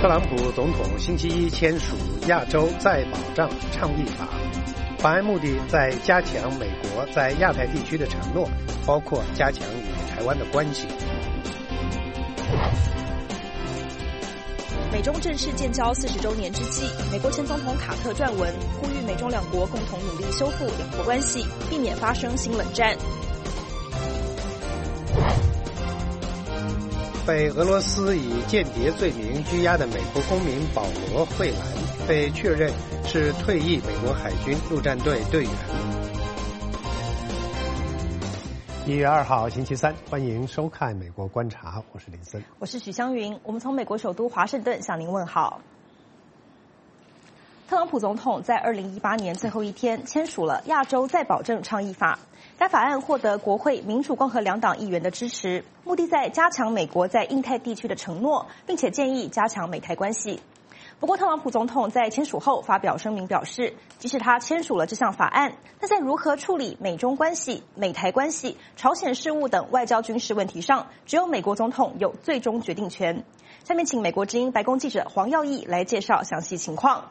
特朗普总统星期一签署亚洲再保障倡议法，法案目的在加强美国在亚太地区的承诺，包括加强与台湾的关系。 美中正式建交40周年之际，美国前总统卡特撰文呼吁美中两国共同努力修复两国关系，避免发生新冷战。 被俄罗斯以间谍罪名拘押的美国公民保罗·惠兰被确认是退役美国海军陆战队队员。1月2号星期三，欢迎收看《美国观察》，我是林森， 我是许湘云。我们从美国首都华盛顿向您问好。特朗普总统在2018年最后一天签署了亚洲再保证倡议法，该法案获得国会民主共和两党议员的支持，目的在加强美国在印太地区的承诺，并且建议加强美台关系。不过，特朗普总统在签署后发表声明表示，即使他签署了这项法案，但在如何处理美中关系、美台关系、朝鲜事务等外交军事问题上，只有美国总统有最终决定权。下面请美国之音白宫记者黄耀义来介绍详细情况。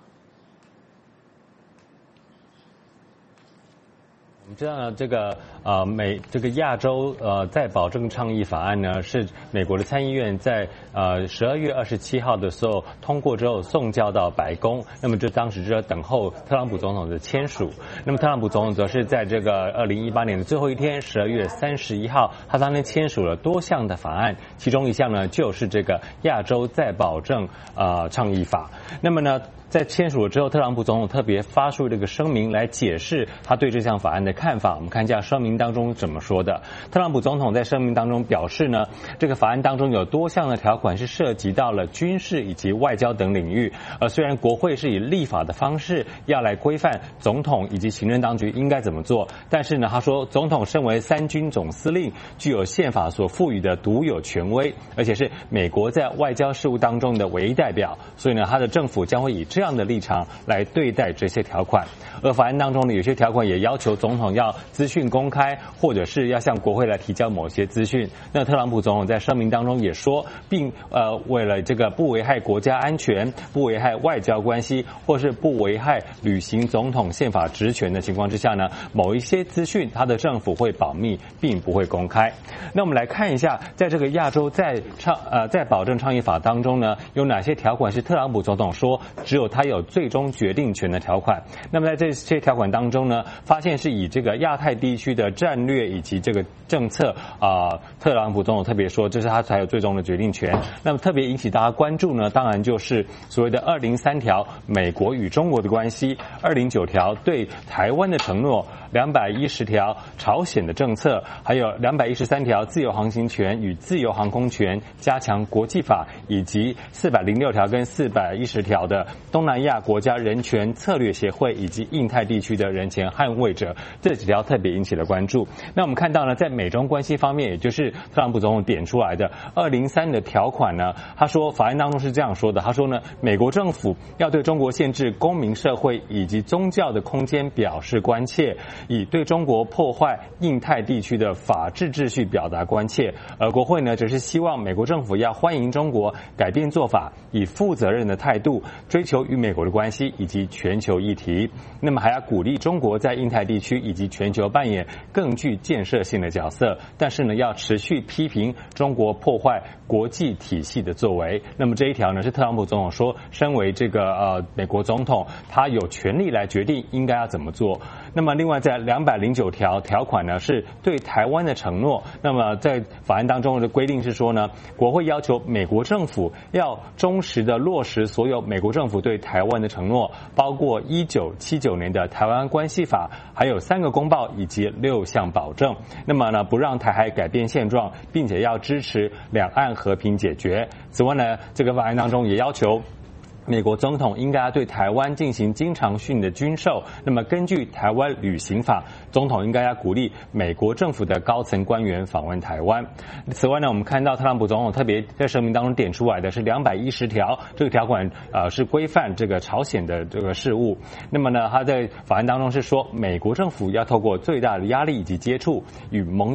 我们知道呢，这个亚洲再保证倡议法案呢，是美国的参议院在12月27号的时候通过之后送交到白宫，那么当时就要等候特朗普总统的签署。那么特朗普总统则是在这个2018年的最后一天12月31号，他当天签署了多项的法案，其中一项呢就是这个亚洲再保证倡议法。那么呢，在签署了之后，特朗普总统特别发出这个声明来解释他对这项法案的看法。我们看一下声明当中怎么说的。特朗普总统在声明当中表示呢，这个法案当中有多项的条款是涉及到了军事以及外交等领域。虽然国会是以立法的方式要来规范总统以及行政当局应该怎么做，但是呢，他说总统身为三军总司令，具有宪法所赋予的独有权威，而且是美国在外交事务当中的唯一代表，所以呢，他的政府将会以这样的立场来对待这些条款。而法案当中呢，有些条款也要求总统要资讯公开，或者是要向国会来提交某些资讯。那特朗普总统在声明当中也说，并为了这个不危害国家安全、不危害外交关系，或是不危害履行总统宪法职权的情况之下呢，某一些资讯他的政府会保密，并不会公开。那我们来看一下，在这个亚洲再保证倡议法当中呢，有哪些条款是特朗普总统说只有他有最终决定权的条款。那么在这些条款当中呢，发现是以这个亚太地区的战略以及这个政策特朗普总统特别说这是他才有最终的决定权。那么特别引起大家关注呢，当然就是所谓的203条美国与中国的关系，209条对台湾的承诺，210条朝鲜的政策，还有213条自由航行权与自由航空权加强国际法，以及406条跟410条的东南亚国家人权策略协会以及印太地区的人权捍卫者，这几条特别引起了关注。那我们看到呢，在美中关系方面，也就是特朗普总统点出来的203的条款呢，他说法案当中是这样说的，他说呢，美国政府要对中国限制公民社会以及宗教的空间表示关切，以对中国破坏印太地区的法治秩序表达关切。而国会呢，则是希望美国政府要欢迎中国改变做法，以负责任的态度追求与美国的关系以及全球议题。那么还要鼓励中国在印太地区以及全球扮演更具建设性的角色，但是呢，要持续批评中国破坏国际体系的作为。那么这一条呢，是特朗普总统说，身为这个美国总统，他有权利来决定应该要怎么做。那么另外在209条款呢，是对台湾的承诺。那么在法案当中的规定是说呢，国会要求美国政府要忠实的落实所有美国政府对台湾的承诺，包括1979年的台湾关系法，还有3个公报以及6项保证。那么呢，不让台海改变现状，并且要支持两岸和平解决。此外呢，这个法案当中也要求美国总统应该要对台湾进行经常性的军售。那么根据台湾旅行法，总统应该要鼓励美国政府的高层官员访问台湾。此外呢，我们看到特朗普总统特别在声明当中点出来的是210条，这个条款是规范这个朝鲜的这个事务。那么呢，他在法案当中是说，美国政府要透过最大的压力以及接触，与盟友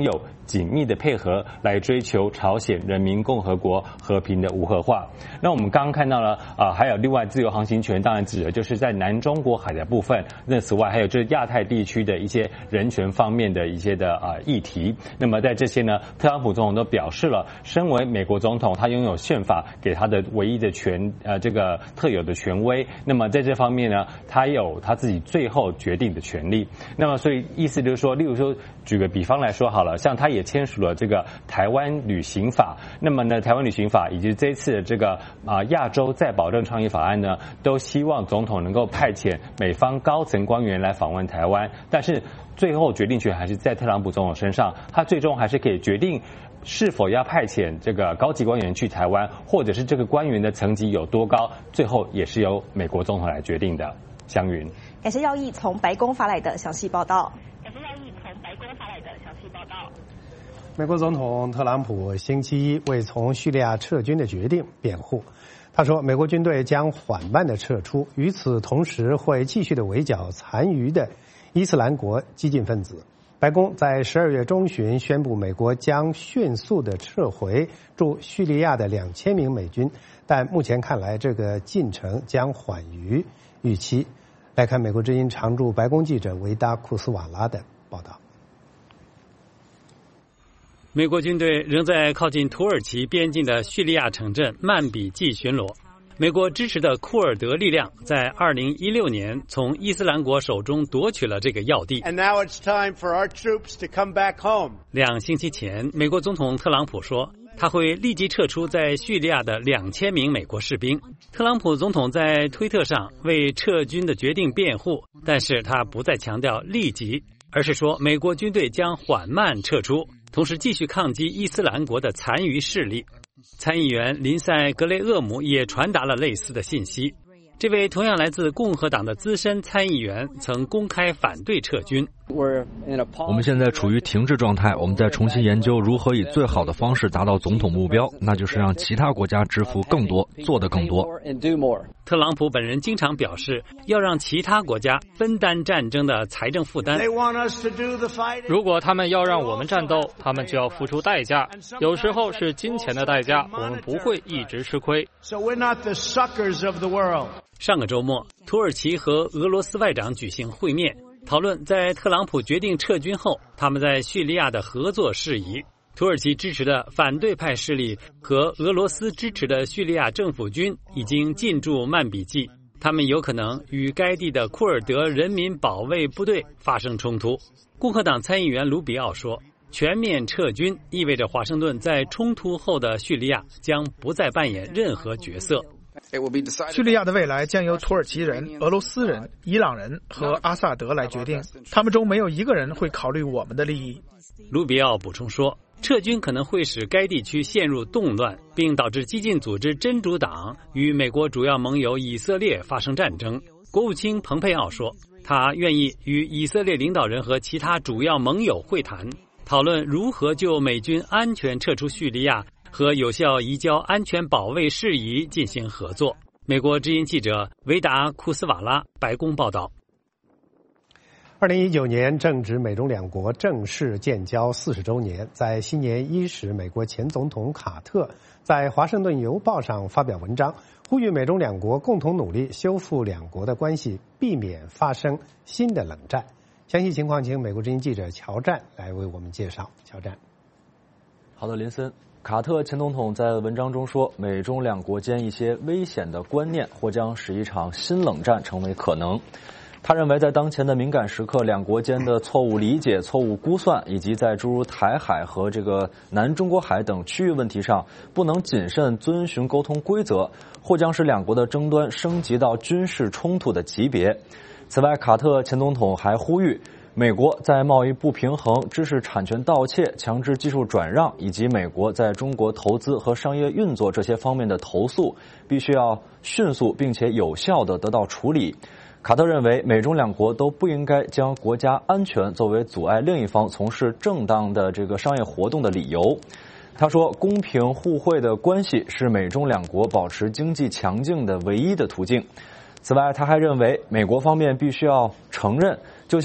紧密的配合，来追求朝鲜人民共和国和平的无核化。那我们刚刚看到了还有另外自由航行权，当然指的就是在南中国海的部分。那此外还有就是亚太地区的一些人权方面的一些的议题。那么在这些呢，特朗普总统都表示了，身为美国总统，他拥有宪法给他的唯一的这个特有的权威。那么在这方面呢，他有他自己最后决定的权利。那么所以意思就是说，例如说举个比方来说好了，像他也签署了这个台湾旅行法。那么呢，台湾旅行法以及这一次的这个亚洲再保证倡议法案呢，都希望总统能够派遣美方高层官员来访问台湾。但是最后决定权还是在特朗普总统身上，他最终还是可以决定是否要派遣这个高级官员去台湾，或者是这个官员的层级有多高，最后也是由美国总统来决定的。湘云， 感谢耀义从白宫发来的详细报道。 美国总统特朗普星期一为从叙利亚撤军的决定辩护。他说，美国军队将缓慢地撤出，与此同时会继续地围剿残余的伊斯兰国激进分子。白宫在12月中旬宣布，美国将迅速地撤回驻叙利亚的2000名美军，但目前看来这个进程将缓于预期。来看美国之音常驻白宫记者维达库斯瓦拉的报道。 美国军队仍在靠近土耳其边境的叙利亚城镇曼比季巡逻。美国支持的库尔德力量在2016年从伊斯兰国手中夺取了这个要地。2星期前，美国总统特朗普说，他会立即撤出在叙利亚的2000名美国士兵。特朗普总统在推特上为撤军的决定辩护，但是他不再强调立即，而是说美国军队将缓慢撤出，同时继续抗击伊斯兰国的残余势力。参议员林赛·格雷厄姆也传达了类似的信息。这位同样来自共和党的资深参议员曾公开反对撤军。 我们现在处于停滞状态，我们在重新研究如何以最好的方式达到总统目标，那就是让其他国家支付更多，做得更多。 特朗普本人经常表示，要让其他国家分担战争的财政负担。 如果他们要让我们战斗，他们就要付出代价，有时候是金钱的代价，我们不会一直吃亏。 上个周末，土耳其和俄罗斯外长举行会面，讨论在特朗普决定撤军后，他们在叙利亚的合作事宜。土耳其支持的反对派势力和俄罗斯支持的叙利亚政府军已经进驻曼比季，他们有可能与该地的库尔德人民保卫部队发生冲突。共和党参议员卢比奥说，全面撤军意味着华盛顿在冲突后的叙利亚将不再扮演任何角色。 叙利亚的未来将由土耳其人、俄罗斯人、伊朗人和阿萨德来决定，他们中没有一个人会考虑我们的利益。 卢比奥补充说，撤军可能会使该地区陷入动乱，并导致激进组织真主党与美国主要盟友以色列发生战争。国务卿蓬佩奥说，他愿意与以色列领导人和其他主要盟友会谈，讨论如何就美军安全撤出叙利亚和有效移交安全保卫事宜进行合作。美国之音记者维达库斯瓦拉，白宫报道。 2019年正值美中两国正式建交40周年，在新年伊始，美国前总统卡特在《华盛顿邮报》上发表文章，呼吁美中两国共同努力修复两国的关系，避免发生新的冷战。详细情况请美国之音记者乔战来为我们介绍。乔战。 好的，林森。卡特前总统在文章中说，美中两国间一些危险的观念或将使一场新冷战成为可能。他认为，在当前的敏感时刻，两国间的错误理解、错误估算，以及在诸如台海和这个南中国海等区域问题上不能谨慎遵循沟通规则，或将使两国的争端升级到军事冲突的级别。此外，卡特前总统还呼吁，美国在贸易不平衡、知识产权盗窃、强制技术转让以及美国在中国投资和商业运作这些方面的投诉，必须要迅速并且有效地得到处理。卡特认为，美中两国都不应该将国家安全作为阻碍另一方从事正当的这个商业活动的理由。他说，公平互惠的关系是美中两国保持经济强劲的唯一的途径。此外，他还认为，美国方面必须要承认，就像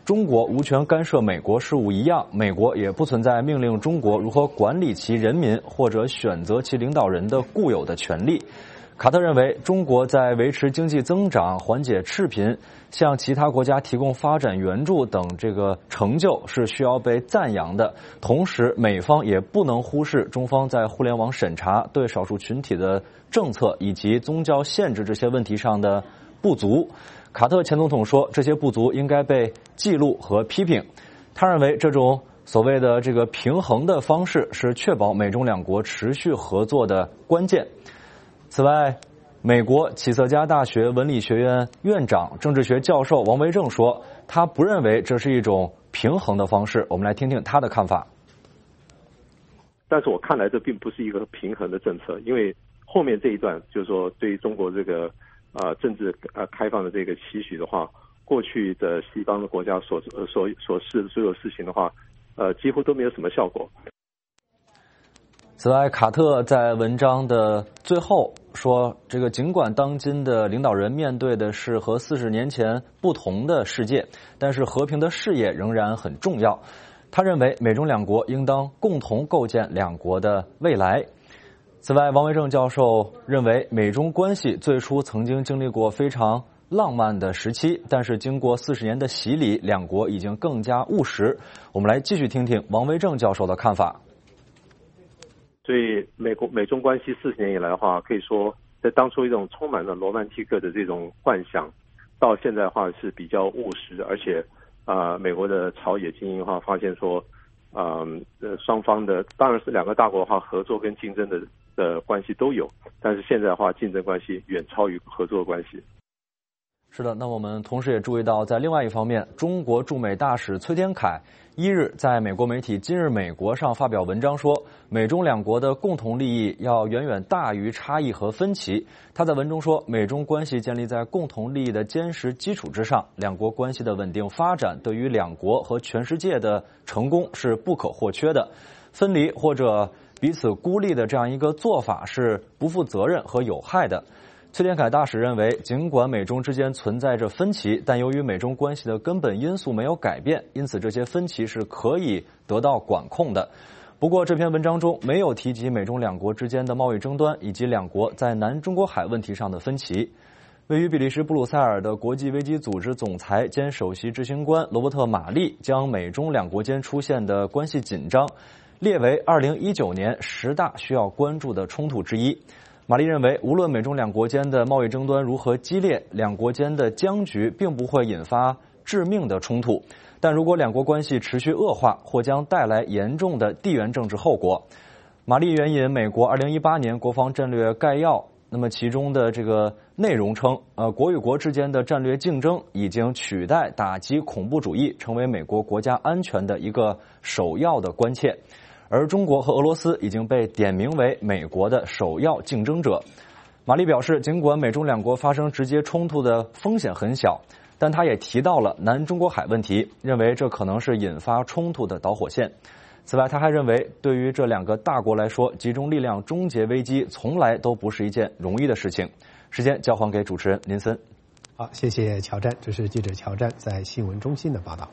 中国无权干涉美国事务一样，美国也不存在命令中国如何管理其人民或者选择其领导人的固有的权利。卡特认为，中国在维持经济增长、缓解赤贫、向其他国家提供发展援助等这个成就是需要被赞扬的。同时，美方也不能忽视中方在互联网审查、对少数群体的政策以及宗教限制这些问题上的不足。卡特前总统说，这些不足应该被记录和批评。他认为，这种所谓的这个平衡的方式是确保美中两国持续合作的关键。此外，美国启瑟加大学文理学院院长、政治学教授王维正说，他不认为这是一种平衡的方式。我们来听听他的看法。 但是我看来这并不是一个平衡的政策，因为后面这一段就是说对于中国这个政治开放的这个期许的话，过去的西方的国家所示的所有事情的话，几乎都没有什么效果。 此外，卡特在文章的最后说，这个尽管当今的领导人面对的是和40年前不同的世界，但是和平的事业仍然很重要。他认为美中两国应当共同构建两国的未来。此外，王维正教授认为，美中关系最初曾经经历过非常浪漫的时期，但是经过40年的洗礼，两国已经更加务实。我们来继续听听王维正教授的看法。 所以美中关系40年以来的话，可以说在当初一种充满了罗曼蒂克的这种幻想，到现在的话是比较务实，而且美国的朝野精英的话发现说，双方的当然是两个大国的话合作跟竞争的关系都有，但是现在的话竞争关系远超于合作关系。 是的，那我们同时也注意到，在另外一方面，中国驻美大使崔天凯1日在美国媒体《今日美国》上发表文章说，美中两国的共同利益要远远大于差异和分歧。他在文中说，美中关系建立在共同利益的坚实基础之上，两国关系的稳定发展对于两国和全世界的成功是不可或缺的。分离或者彼此孤立的这样一个做法是不负责任和有害的。崔天凯大使认为，尽管美中之间存在着分歧，但由于美中关系的根本因素没有改变，因此这些分歧是可以得到管控的。不过，这篇文章中没有提及美中两国之间的贸易争端以及两国在南中国海问题上的分歧。位于比利时布鲁塞尔的国际危机组织总裁兼首席执行官罗伯特·马利将美中两国间出现的关系紧张列为2019年10大需要关注的冲突之一。马利认为，无论美中两国间的贸易争端如何激烈，两国间的僵局并不会引发致命的冲突，但如果两国关系持续恶化，或将带来严重的地缘政治后果。马利援引美国2018年国防战略概要，那么其中的这个内容称，国与国之间的战略竞争已经取代打击恐怖主义，成为美国国家安全的一个首要的关切。而中国和俄罗斯已经被点名为美国的首要竞争者。马利表示，尽管美中两国发生直接冲突的风险很小，但他也提到了南中国海问题，认为这可能是引发冲突的导火线。此外，他还认为，对于这两个大国来说，集中力量终结危机从来都不是一件容易的事情。时间交还给主持人林森。 好，谢谢乔战，这是记者乔战在新闻中心的报道。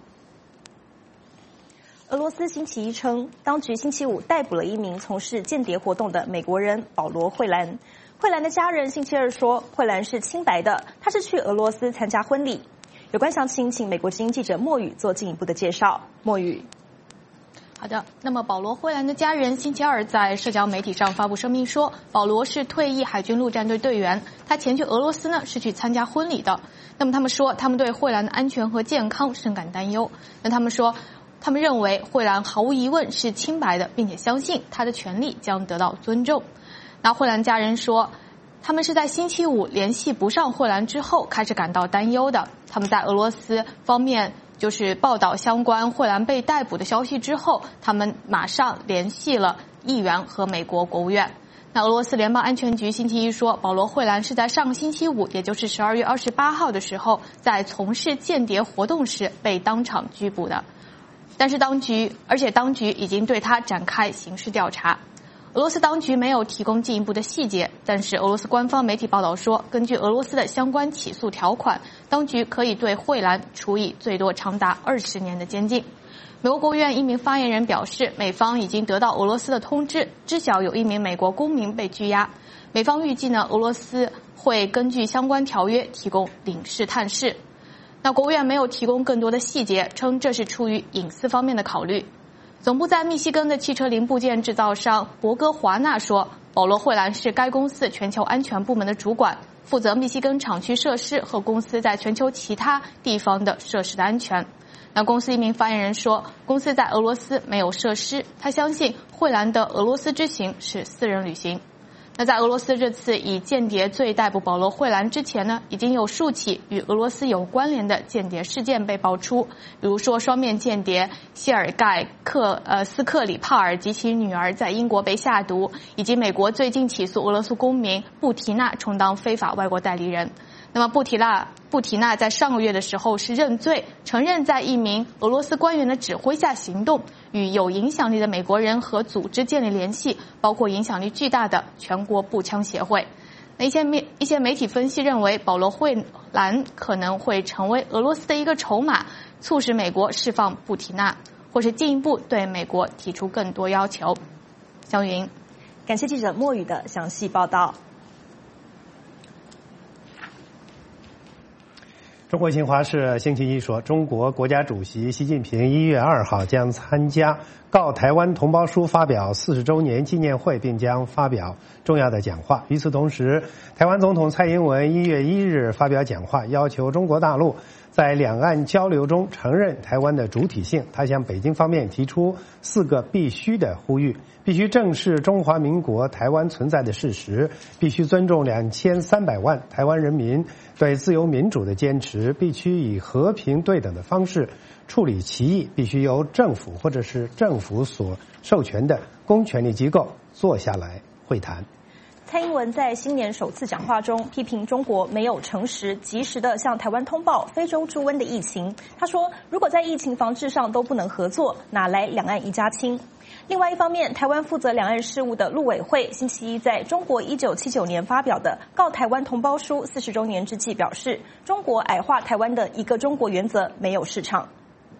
俄罗斯星期一称，当局星期五逮捕了一名从事间谍活动的美国人保罗·惠兰。惠兰的家人星期二说，惠兰是清白的，他是去俄罗斯参加婚礼。有关详情，请美国之音记者莫宇做进一步的介绍。莫宇。 好的，那么保罗·惠兰的家人星期二在社交媒体上发布声明说，保罗是退役海军陆战队队员，他前去俄罗斯呢是去参加婚礼的。那么他们说，他们对惠兰的安全和健康深感担忧。那他们说，他们认为惠兰毫无疑问是清白的，并且相信他的权利将得到尊重。那惠兰家人说，他们是在星期五联系不上惠兰之后开始感到担忧的。他们在俄罗斯方面就是报道相关惠兰被逮捕的消息之后，他们马上联系了议员和美国国务院。那俄罗斯联邦安全局星期一说，保罗·惠兰是在上个星期五，也就是12月28号的时候，在从事间谍活动时被当场拘捕的。但是当局已经对他展开刑事调查。 俄罗斯当局没有提供进一步的细节，但是俄罗斯官方媒体报道说，根据俄罗斯的相关起诉条款，当局可以对惠兰处以最多长达20年的监禁。美国国务院一名发言人表示，美方已经得到俄罗斯的通知，知晓有一名美国公民被拘押。美方预计呢，俄罗斯会根据相关条约提供领事探视。那国务院没有提供更多的细节，称这是出于隐私方面的考虑。总部在密西根的汽车零部件制造商博戈华纳说，保罗·惠兰是该公司全球安全部门的主管，负责密西根厂区设施和公司在全球其他地方的设施的安全。那公司一名发言人说，公司在俄罗斯没有设施，他相信惠兰的俄罗斯之行是私人旅行。那在俄罗斯这次以间谍罪逮捕保罗·惠兰之前呢，已经有数起与俄罗斯有关联的间谍事件被爆出，比如说双面间谍谢尔盖斯克里帕尔及其女儿在英国被下毒，以及美国最近起诉俄罗斯公民布提纳充当非法外国代理人。那么布提纳在上个月的时候是认罪，承认在一名俄罗斯官员的指挥下行动，与有影响力的美国人和组织建立联系，包括影响力巨大的全国步枪协会。那一些媒体分析认为，保罗·惠兰可能会成为俄罗斯的一个筹码，促使美国释放布提纳，或是进一步对美国提出更多要求。江云， 感谢记者莫宇的详细报道。 中国新华社星期一说，中国国家主席习近平1月2号将参加告台湾同胞书发表40周年纪念会，并将发表重要的讲话。与此同时，台湾总统蔡英文1月1日发表讲话，要求中国大陆在两岸交流中承认台湾的主体性。他向北京方面提出4个必须的呼吁：必须正视中华民国台湾存在的事实，必须尊重2300万台湾人民对自由民主的坚持，必须以和平对等的方式处理歧义，必须由政府或者是政府所授权的公权力机构坐下来会谈。 蔡英文在新年首次讲话中批评中国没有诚实及时地向台湾通报非洲猪瘟的疫情。他说，如果在疫情防治上都不能合作，哪来两岸一家亲？另外一方面，台湾负责两岸事务的陆委会星期一在中国1979年发表的告台湾同胞书40周年之际表示，中国矮化台湾的一个中国原则没有市场。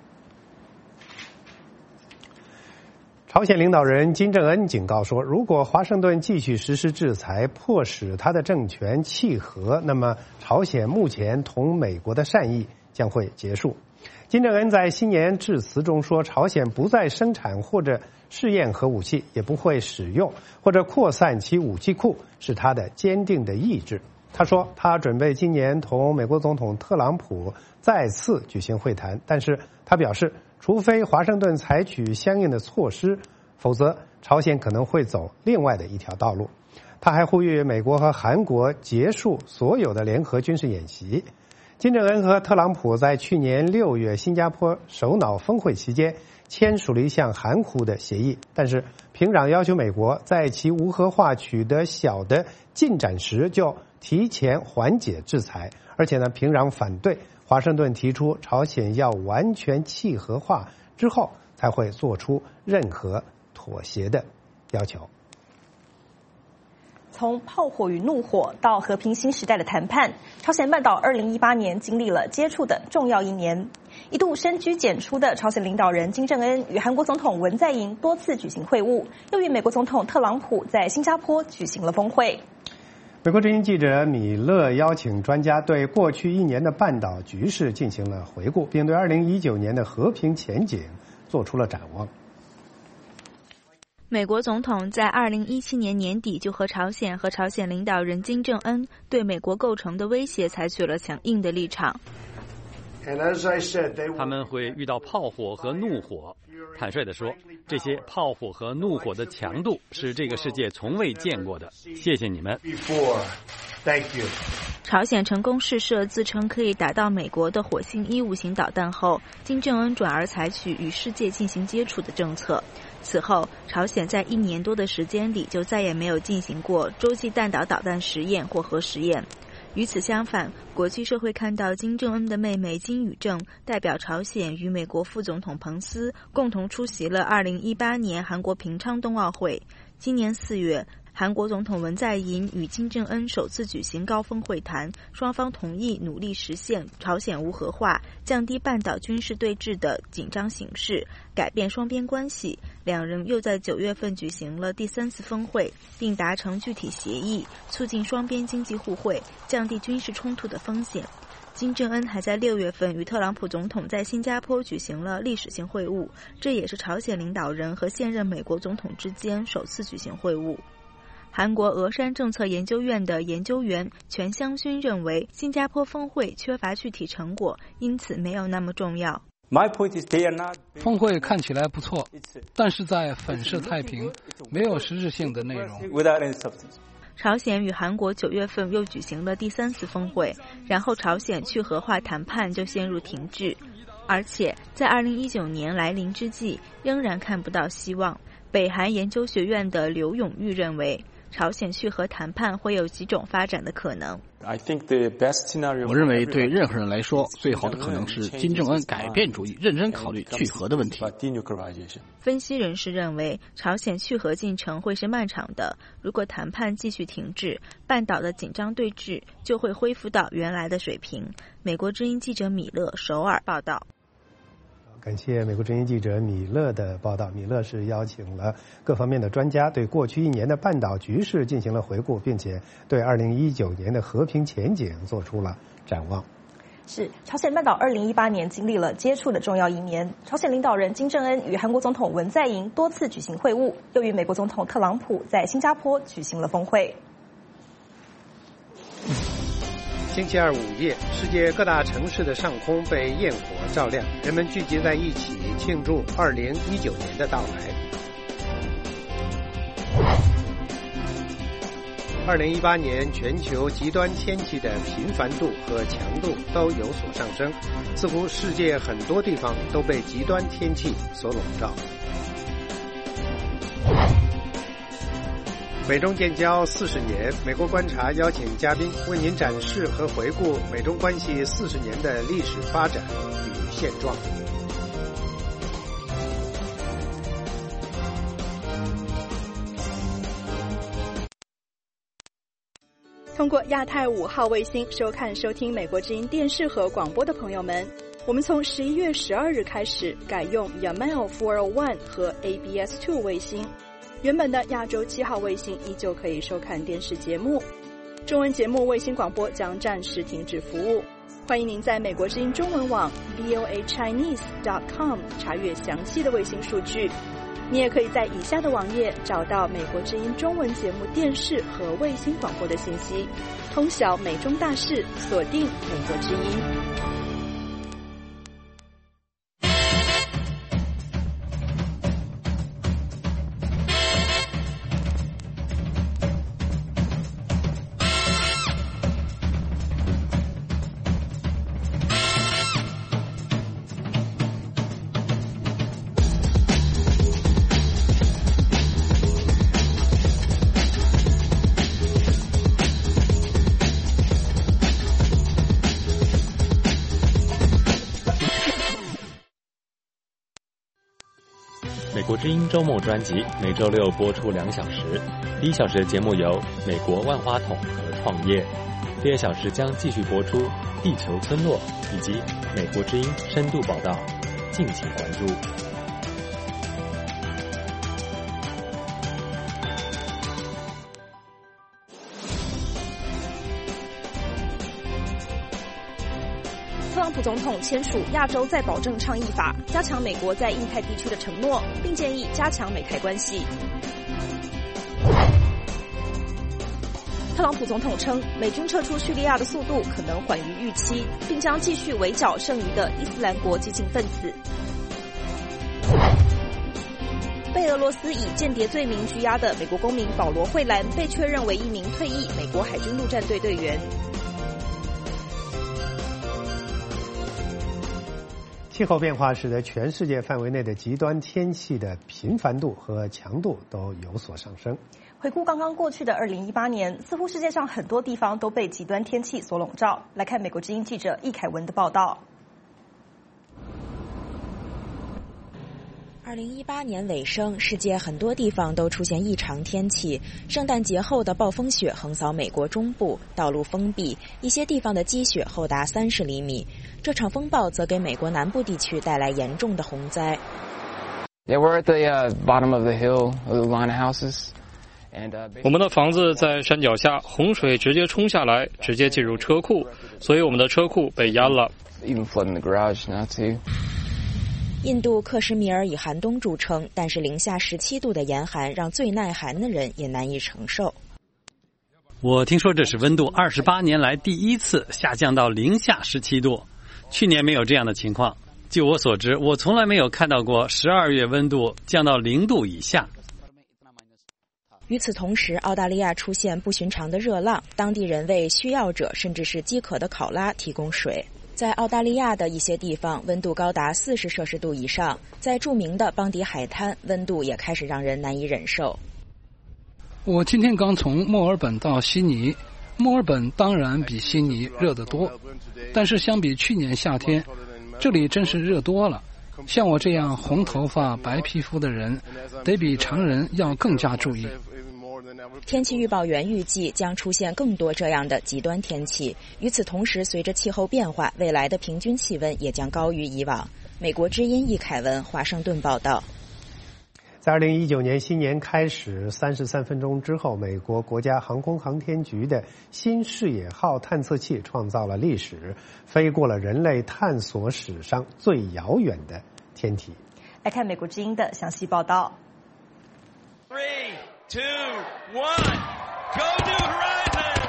朝鲜领导人金正恩警告说，如果华盛顿继续实施制裁，迫使他的政权契合，那么朝鲜目前同美国的善意将会结束。金正恩在新年致辞中说，朝鲜不再生产或者试验核武器，也不会使用或者扩散其武器库，是他的坚定的意志。他说，他准备今年同美国总统特朗普再次举行会谈，但是他表示，除非华盛顿采取相应的措施，否则朝鲜可能会走另外的一条道路。他还呼吁美国和韩国结束所有的联合军事演习。金正恩和特朗普在去年6月新加坡首脑峰会期间签署了一项含糊的协议，但是平壤要求美国在其无核化取得小的进展时就提前缓解制裁，而且呢，平壤反对华盛顿提出朝鲜要完全契合化之后才会做出任何妥协的要求。 从炮火与怒火到和平新时代的谈判，朝鲜半岛2018年经历了接触的重要一年。一度深居简出的朝鲜领导人金正恩与韩国总统文在寅多次举行会晤，又与美国总统特朗普在新加坡举行了峰会。 美国之音记者米勒邀请专家对过去1年的半岛局势进行了回顾，并对2019年的和平前景做出了展望。 美国总统在2017年年底就和朝鲜领导人金正恩对美国构成的威胁采取了强硬的立场。 他们会遇到炮火和怒火。坦率地说，这些炮火和怒火的强度是这个世界从未见过的。谢谢你们。 朝鲜成功试射自称可以打到美国的火星15型导弹后，金正恩转而采取与世界进行接触的政策。此后，朝鲜在1年多的时间里就再也没有进行过洲际弹道导弹实验或核实验。 与此相反，国际社会看到金正恩的妹妹金与正代表朝鲜与美国副总统彭斯共同出席了2018年韩国平昌冬奥会。今年4月，韩国总统文在寅与金正恩首次举行高峰会谈，双方同意努力实现朝鲜无核化，降低半岛军事对峙的紧张形势，改变双边关系。两人又在9月份举行了第3次峰会，并达成具体协议，促进双边经济互惠，降低军事冲突的风险。金正恩还在6月份与特朗普总统在新加坡举行了历史性会晤，这也是朝鲜领导人和现任美国总统之间首次举行会晤。韩国峨山政策研究院的研究员全相勋认为，新加坡峰会缺乏具体成果，因此没有那么重要。 峰会看起来不错，但是在粉饰太平，没有实质性的内容。 朝鲜与韩国9月份又举行了第3次峰会，然后朝鲜去核化谈判就陷入停滞，而且在2019年来临之际，仍然看不到希望。北韩研究学院的刘永玉认为，朝鲜去核谈判会有几种发展的可能。 我认为对任何人来说，最好的可能是金正恩改变主意，认真考虑去核的问题。 分析人士认为，朝鲜去核进程会是漫长的，如果谈判继续停滞，半岛的紧张对峙就会恢复到原来的水平。美国之音记者米勒首尔报道。 感谢美国之音记者米勒的报道。米勒是邀请了各方面的专家，对过去1年的半岛局势进行了回顾，并且对2019年的和平前景做出了展望。 是，朝鲜半岛2018年经历了接触的重要1年。朝鲜领导人金正恩与韩国总统文在寅多次举行会晤，又与美国总统特朗普在新加坡举行了峰会。 星期二午夜，世界各大城市的上空被焰火照亮，人们聚集在一起庆祝2019年的到来。2018年，全球极端天气的频繁度和强度都有所上升，似乎世界很多地方都被极端天气所笼罩。美中建交40年，美国观察邀请嘉宾为您展示和回顾美中关系40年的历史发展与现状。 通过亚太5号卫星收看收听美国之音电视和广播的朋友们，我们从11月12日开始改用 Yamel 401和 ABS2 卫星。原本的亚洲7号卫星依旧可以收看电视节目，中文节目卫星广播将暂时停止服务。欢迎您在美国之音中文网 voachinese.com 查阅详细的卫星数据。你也可以在以下的网页找到美国之音中文节目电视和卫星广播的信息，通晓美中大事，锁定美国之音。 美国之音周末专辑每周6播出2小时，第1小时的节目有美国万花筒和创业，第2小时将继续播出地球村落以及美国之音深度报道，敬请关注。 特朗普总统签署亚洲再保证倡议法，加强美国在印太地区的承诺，并建议加强美台关系。特朗普总统称，美军撤出叙利亚的速度可能缓于预期，并将继续围剿剩余的伊斯兰国激进分子。被俄罗斯以间谍罪名拘押的美国公民保罗·惠兰被确认为一名退役美国海军陆战队队员。 气候变化使得全世界范围内的极端天气的频繁度和强度都有所上升。 回顾刚刚过去的2018年，似乎世界上很多地方都被极端天气所笼罩。来看美国之音记者易凯文的报道。 2018年尾声，世界很多地方都出现异常天气。圣诞节后的暴风雪横扫美国中部，道路封闭，一些地方的积雪厚达30厘米。这场风暴则给美国南部地区带来严重的洪灾。 Yeah, we're at the bottom of the hill of the line of houses. 我们的房子在山脚下，洪水直接冲下来，直接进入车库，所以我们的车库被淹了。 Even flooding the garage now too. 印度克什米尔以寒冬著称，但是零下17度的严寒让最耐寒的人也难以承受。 我听说这是温度28年来第一次下降到零下17度，去年没有这样的情况。据我所知，我从来没有看到过12月温度降到0度以下。 与此同时，澳大利亚出现不寻常的热浪，当地人为需要者甚至是饥渴的考拉提供水。在澳大利亚的一些地方，温度高达40摄氏度以上，在著名的邦迪海滩，温度也开始让人难以忍受。 我今天刚从墨尔本到悉尼，墨尔本当然比悉尼热得多，但是相比去年夏天，这里真是热多了。像我这样红头发白皮肤的人，得比常人要更加注意。 天气预报员预计将出现更多这样的极端天气。与此同时，随着气候变化，未来的平均气温也将高于以往。美国之音易凯文，华盛顿报道。 在2019年新年开始33分钟之后，美国国家航空航天局的新视野号探测器创造了历史，飞过了人类探索史上最遥远的天体。 来看美国之音的详细报道。 3, 2, 1, go new horizons!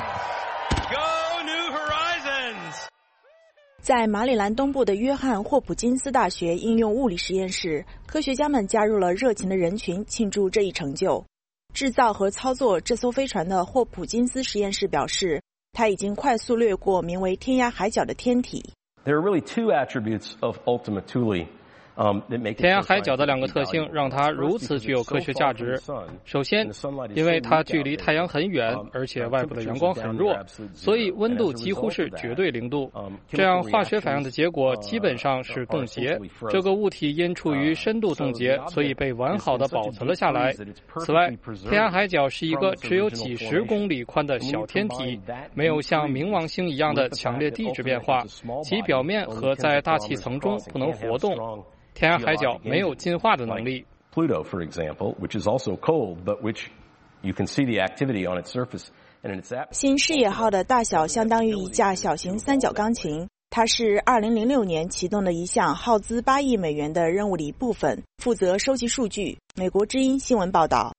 Go new horizons! 在马里兰东部的约翰霍普金斯大学应用物理实验室，科学家们加入了热情的人群，庆祝这一成就。制造和操作这艘飞船的霍普金斯实验室表示，它已经快速掠过名为天涯海角的天体。 There are really two attributes of Ultima Thule. 天涯海角的2个特性让它如此具有科学价值。首先，因为它距离太阳很远，而且外部的阳光很弱，所以温度几乎是绝对0度。这样化学反应的结果基本上是冻结。这个物体因处于深度冻结，所以被完好的保存了下来。此外，天涯海角是一个只有几十公里宽的小天体，没有像冥王星一样的强烈地质变化，其表面和在大气层中不能活动。天涯海角没有进化的能力。 Pluto, for example, which is also cold, but which you can see the activity on its surface and in its atmosphere. 新视野号的大小相当于一架小型三角钢琴，它是2006年启动的一项耗资8亿美元的任务的一部分，负责收集数据。美国之音新闻报道。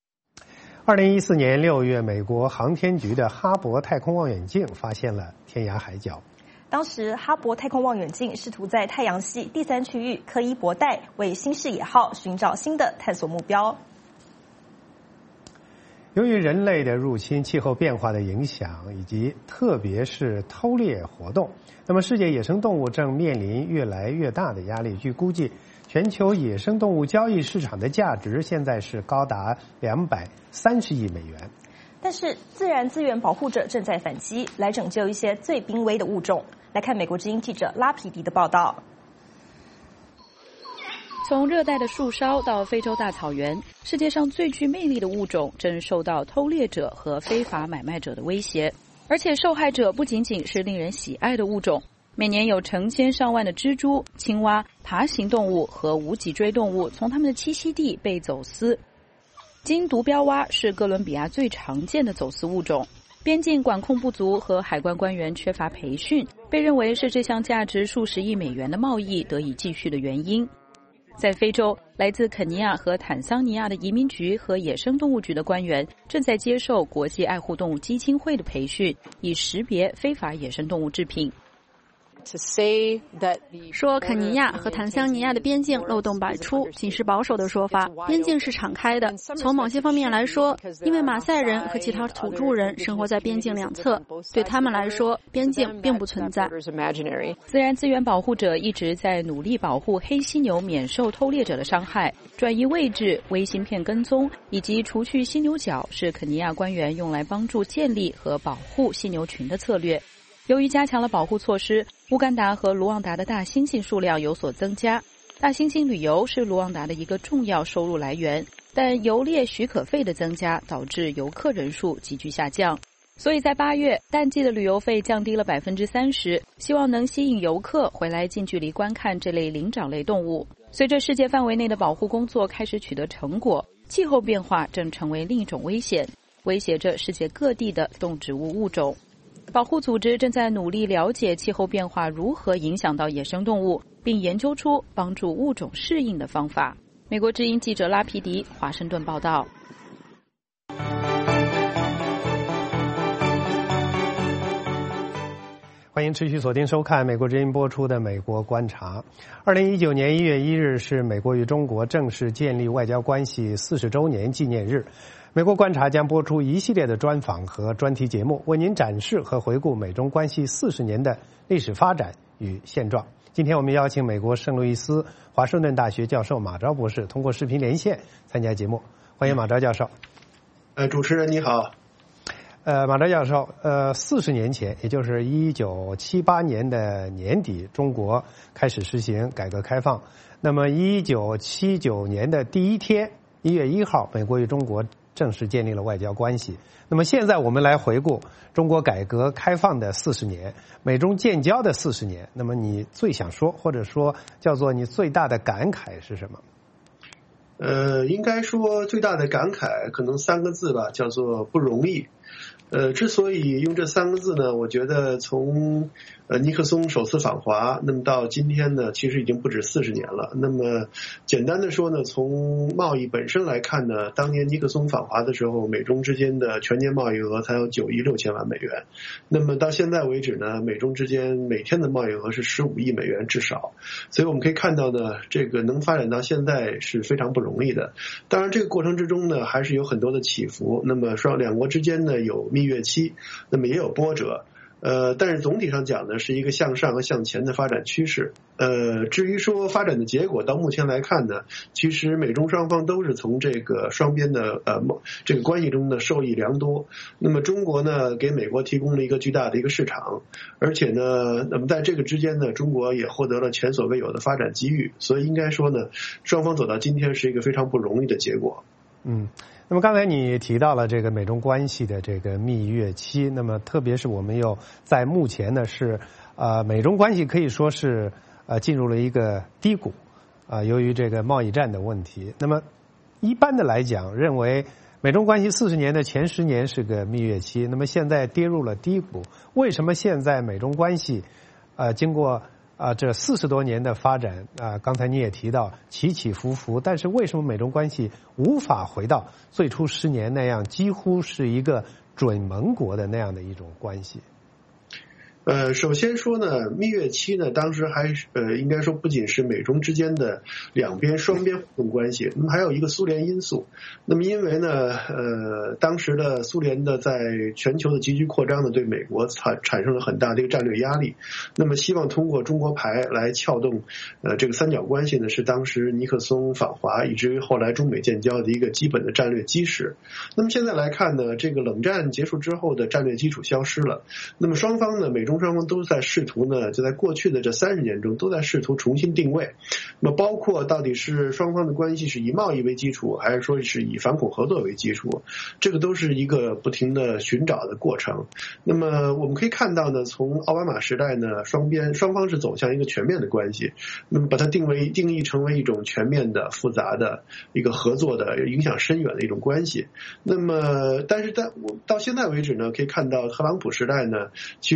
2014年6月，美国航天局的哈勃太空望远镜发现了天涯海角。 当时，哈勃太空望远镜试图在太阳系第3区域柯伊伯带为新视野号寻找新的探索目标。 由于人类的入侵、气候变化的影响，以及特别是偷猎活动，那么世界野生动物正面临越来越大的压力。据估计，全球野生动物交易市场的价值现在是高达230亿美元。 但是，自然资源保护者正在反击，来拯救一些最濒危的物种。来看美国之音记者拉皮迪的报道。 从热带的树梢到非洲大草原，世界上最具魅力的物种正受到偷猎者和非法买卖者的威胁，而且受害者不仅仅是令人喜爱的物种。每年有成千上万的蜘蛛、青蛙、爬行动物和无脊椎动物从它们的栖息地被走私。金毒标蛙是哥伦比亚最常见的走私物种。边境管控不足和海关官员缺乏培训，被认为是这项价值数十亿美元的贸易得以继续的原因。在非洲，来自肯尼亚和坦桑尼亚的移民局和野生动物局的官员正在接受国际爱护动物基金会的培训，以识别非法野生动物制品。 说肯尼亚和坦桑尼亚的边境漏洞百出，仅是保守的说法。边境是敞开的。从某些方面来说，因为马赛人和其他土著人生活在边境两侧，对他们来说，边境并不存在。 自然资源保护者一直在努力保护黑犀牛免受偷猎者的伤害，转移位置、微芯片跟踪以及除去犀牛角是肯尼亚官员用来帮助建立和保护犀牛群的策略。由于加强了保护措施，乌干达和卢旺达的大猩猩数量有所增加。大猩猩旅游是卢旺达的一个重要收入来源，但游猎许可费的增加导致游客人数急剧下降。所以在8月，淡季的旅游费降低了30%，希望能吸引游客回来近距离观看这类灵长类动物。随着世界范围内的保护工作开始取得成果，气候变化正成为另一种危险，威胁着世界各地的动植物物种。保护组织正在努力了解气候变化如何影响到野生动物，并研究出帮助物种适应的方法。美国之音记者拉皮迪华盛顿报道。 欢迎持续锁定收看美国之音播出的《美国观察》。2019年1月1日是美国与中国正式建立外交关系40周年纪念日。美国观察将播出一系列的专访和专题节目，为您展示和回顾美中关系40年的历史发展与现状。今天我们邀请美国圣路易斯华盛顿大学教授马昭博士通过视频连线参加节目。欢迎马昭教授。 主持人你好。 马昭教授，40年前，也就是1978年的年底，中国开始实行改革开放。那么1979年的第一天，1月1号，美国与中国正式建立了外交关系。那么现在我们来回顾中国改革开放的40年，美中建交的40年。那么你最想说，或者说叫做你最大的感慨是什么？ 应该说最大的感慨可能3个字吧，叫做不容易。之所以用这3个字呢，我觉得从尼克松首次访华，那么到今天呢，其实已经不止40年了。那么简单的说呢，从贸易本身来看呢，当年尼克松访华的时候，美中之间的全年贸易额才有9亿6千万美元。那么到现在为止呢，美中之间每天的贸易额是15亿美元至少。所以我们可以看到呢，这个能发展到现在是非常不容易的。当然这个过程之中呢，还是有很多的起伏。那么两国之间呢，有蜜月期，那么也有波折。但是总体上讲呢，是一个向上和向前的发展趋势。至于说发展的结果，到目前来看呢，其实美中双方都是从这个双边的这个关系中的受益良多。那么中国呢，给美国提供了一个巨大的一个市场，而且呢，那么在这个之间呢，中国也获得了前所未有的发展机遇。所以应该说呢，双方走到今天是一个非常不容易的结果。 那么刚才你提到了这个美中关系的这个蜜月期，那么特别是我们又在目前呢是美中关系可以说是进入了一个低谷由于这个贸易战的问题。那么一般的来讲，认为美中关系40年的前10年是个蜜月期，那么现在跌入了低谷。为什么现在美中关系经过这40多年的发展刚才你也提到起起伏伏，但是为什么美中关系无法回到最初10年那样几乎是一个准盟国的那样的一种关系？ 首先说呢，蜜月期呢，当时还应该说不仅是美中之间的两边双边互动关系，那么还有一个苏联因素。那么因为呢，当时的苏联的在全球的急剧扩张呢，对美国产生了很大的一个战略压力。那么希望通过中国牌来撬动这个三角关系呢，是当时尼克松访华以至于后来中美建交的一个基本的战略基石。那么现在来看呢，这个冷战结束之后的战略基础消失了。那么双方呢，美中双方都在试图呢，就在过去的这30年中，都在试图重新定位。那么包括到底是双方的关系是以贸易为基础，还是说是以反恐合作为基础，这个都是一个不停的寻找的过程。那么我们可以看到呢，从奥巴马时代呢，双方是走向一个全面的关系，那么把它定义成为一种全面的、复杂的一个合作的、影响深远的一种关系。那么但是到现在为止呢，可以看到特朗普时代呢，其实双方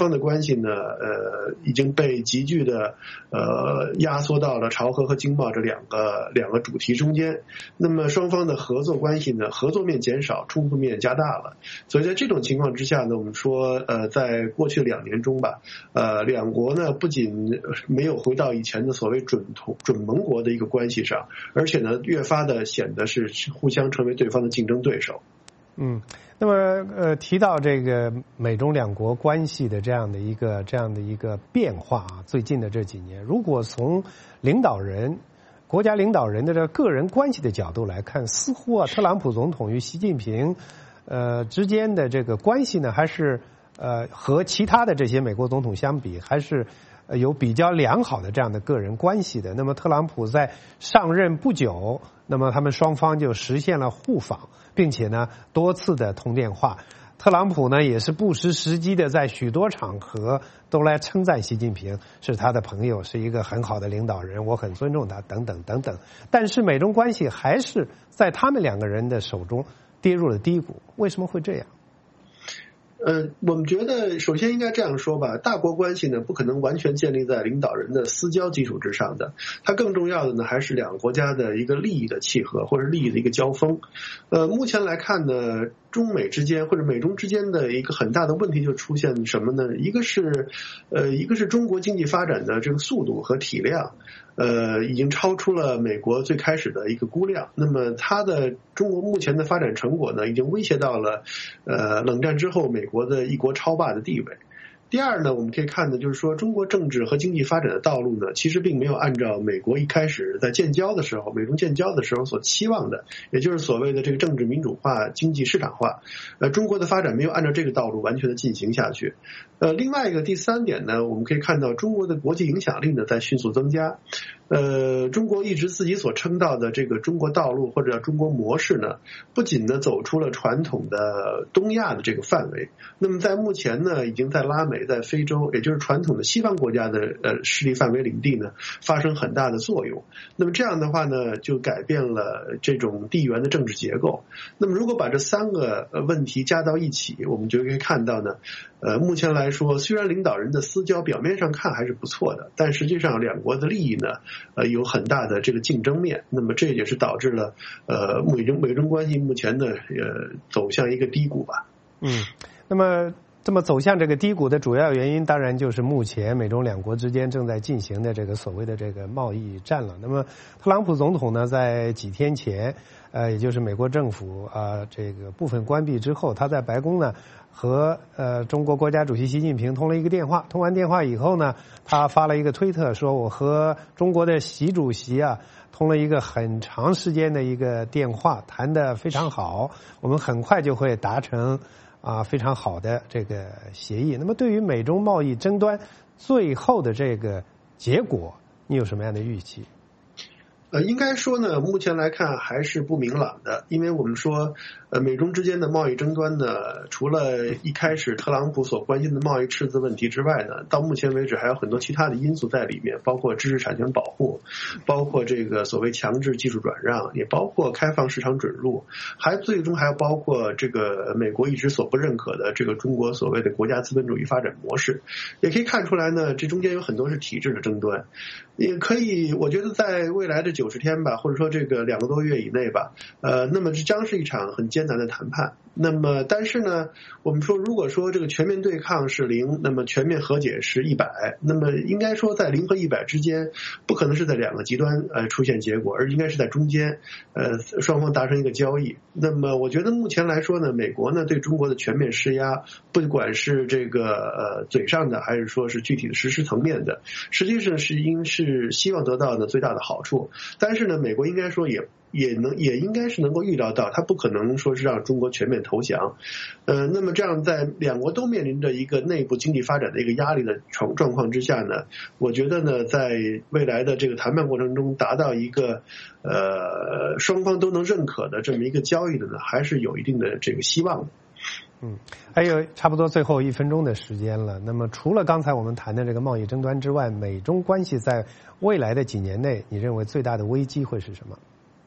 方的关系呢，已经被急剧的压缩到了朝核和经贸这两个主题中间。那么双方的合作关系呢，合作面减少，冲突面加大了。所以在这种情况之下呢，我们说在过去2年中吧，两国呢不仅没有回到以前的所谓准盟国的一个关系上，而且呢越发的显得是互相成为对方的竞争对手。 那么提到这个美中两国关系的这样的一个变化啊，最近的这几年，如果从国家领导人的这个个人关系的角度来看，似乎啊，特朗普总统与习近平之间的这个关系呢，还是和其他的这些美国总统相比，还是有比较良好的这样的个人关系的。那么特朗普在上任不久，那么他们双方就实现了互访，并且呢多次的通电话。特朗普呢也是不失时机的在许多场合都来称赞习近平是他的朋友，是一个很好的领导人，我很尊重他等等等等。但是美中关系还是在他们两个人的手中跌入了低谷，为什么会这样？ 我们觉得首先应该这样说吧，大国关系呢不可能完全建立在领导人的私交基础之上的，它更重要的呢还是两个国家的一个利益的契合或者利益的一个交锋。目前来看呢，中美之间或者美中之间的一个很大的问题就出现什么呢？一个是中国经济发展的这个速度和体量，已经超出了美国最开始的一个估量。那么中国目前的发展成果呢，已经威胁到了冷战之后美国的一国超霸的地位。第二呢，我们可以看的就是说，中国政治和经济发展的道路呢，其实并没有按照美国一开始在建交的时候，美中建交的时候所期望的，也就是所谓的这个政治民主化、经济市场化，中国的发展没有按照这个道路完全的进行下去。另外一个第三点呢，我们可以看到中国的国际影响力呢在迅速增加。中国一直自己所称道的这个中国道路或者中国模式呢，不仅呢走出了传统的东亚的这个范围，那么在目前呢，已经在拉美、在非洲，也就是传统的西方国家的势力范围领地呢，发生很大的作用。那么这样的话呢，就改变了这种地缘的政治结构。那么如果把这3个问题加到一起，我们就可以看到呢，目前来说，虽然领导人的私交表面上看还是不错的，但实际上两国的利益呢，有很大的这个竞争面。那么这也是导致了美中关系目前呢走向一个低谷吧。 那么这么走向这个低谷的主要原因，当然就是目前美中两国之间正在进行的这个所谓的这个贸易战了。那么特朗普总统呢，在几天前，也就是美国政府这个部分关闭之后，他在白宫呢和中国国家主席习近平通了一个电话。通完电话以后呢，他发了一个推特说，我和中国的习主席通了一个很长时间的一个电话，谈得非常好，我们很快就会达成非常好的这个协议。那么对于美中贸易争端最后的这个结果，你有什么样的预期？ 应该说呢，目前来看还是不明朗的，因为我们说，美中之间的贸易争端呢，除了一开始特朗普所关心的贸易赤字问题之外呢，到目前为止还有很多其他的因素在里面，包括知识产权保护，包括这个所谓强制技术转让，也包括开放市场准入，最终还要包括这个美国一直所不认可的这个中国所谓的国家资本主义发展模式。也可以看出来呢，这中间有很多是体制的争端。也可以，我觉得在未来的90天吧，或者说这个2个多月以内吧，那么这将是一场很艰难的谈判。那么但是呢，我们说如果说这个全面对抗是0，那么全面和解是100，那么应该说在0和100之间，不可能是在2个极端出现结果，而应该是在中间双方达成一个交易。那么我觉得目前来说呢，美国呢对中国的全面施压，不管是这个嘴上的，还是说是具体的实施层面的，实际上是希望得到的最大的好处。但是呢，美国应该说也应该是能够预料到，他不可能说是让中国全面投降。那么这样在两国都面临着一个内部经济发展的一个压力的状况之下呢，我觉得呢，在未来的这个谈判过程中达到一个双方都能认可的这么一个交易的呢，还是有一定的这个希望的。 还有差不多最后1分钟的时间了。那么除了刚才我们谈的这个贸易争端之外，美中关系在未来的几年内，你认为最大的危机会是什么？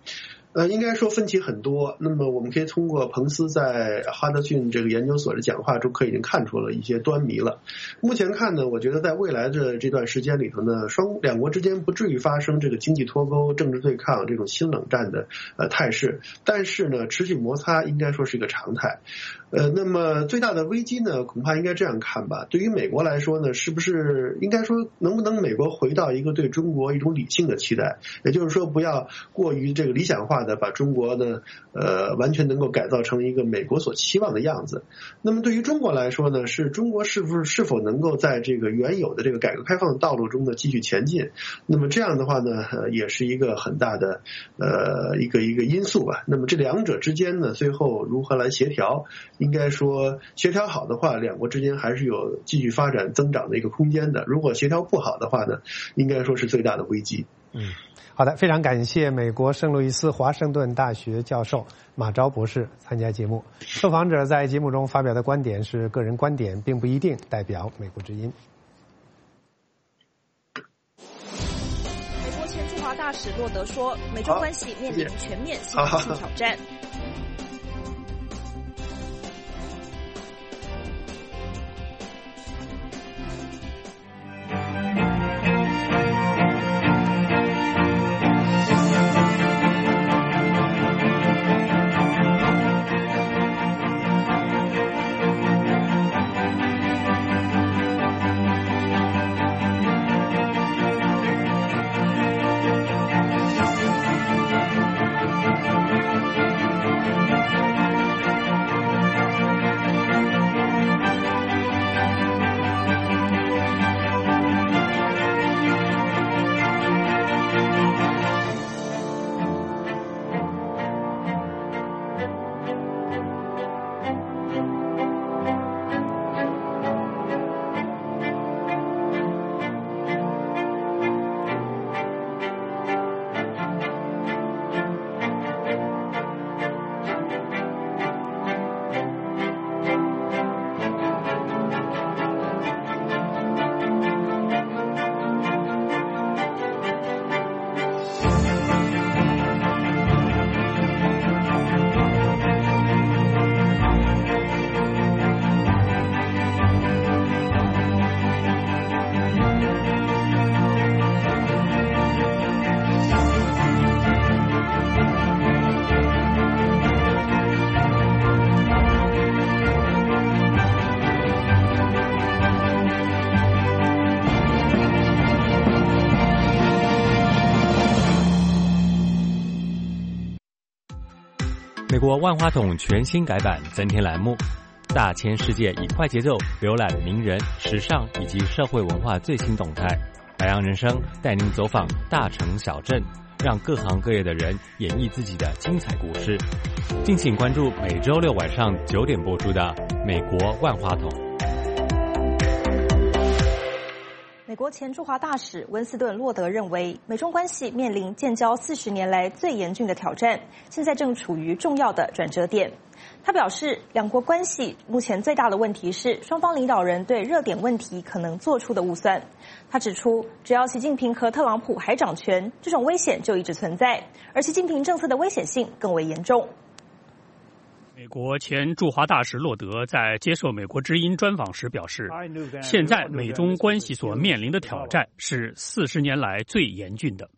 应该说分歧很多。那么我们可以通过彭斯在哈德逊这个研究所的讲话中，已经看出了一些端倪了。目前看呢，我觉得在未来的这段时间里头呢，两国之间不至于发生这个经济脱钩、政治对抗这种新冷战的态势，但是呢，持续摩擦应该说是一个常态。那么最大的危机呢，恐怕应该这样看吧。对于美国来说呢，是不是应该说能不能美国回到一个对中国一种理性的期待，也就是说不要过于这个理想化的把中国呢完全能够改造成一个美国所期望的样子。那么对于中国来说呢，是中国是否能够在这个原有的这个改革开放道路中呢继续前进？那么这样的话呢，也是一个很大的一个因素吧。那么这两者之间呢，最后如何来协调？应该说协调好的话，两国之间还是有继续发展增长的一个空间的。如果协调不好的话呢，应该说是最大的危机。 好的，非常感谢美国圣路易斯华盛顿大学教授马昭博士参加节目。受访者在节目中发表的观点是个人观点，并不一定代表美国之音。 美国前驻华大使洛德说，美中关系面临全面系统性挑战。 美国万花筒全新改版增添栏目，大千世界以快节奏浏览名人、时尚以及社会文化最新动态。白羊人生带您走访大城小镇，让各行各业的人演绎自己的精彩故事。敬请关注每周六晚上9点播出的《美国万花筒》。 美国前驻华大使温斯顿·洛德认为，美中关系面临建交40年来最严峻的挑战，现在正处于重要的转折点。他表示，两国关系目前最大的问题是双方领导人对热点问题可能做出的误算。他指出，只要习近平和特朗普还掌权，这种危险就一直存在，而习近平政策的危险性更为严重。 美国前驻华大使洛德在接受美国之音专访时表示，现在美中关系所面临的挑战是40年来最严峻的。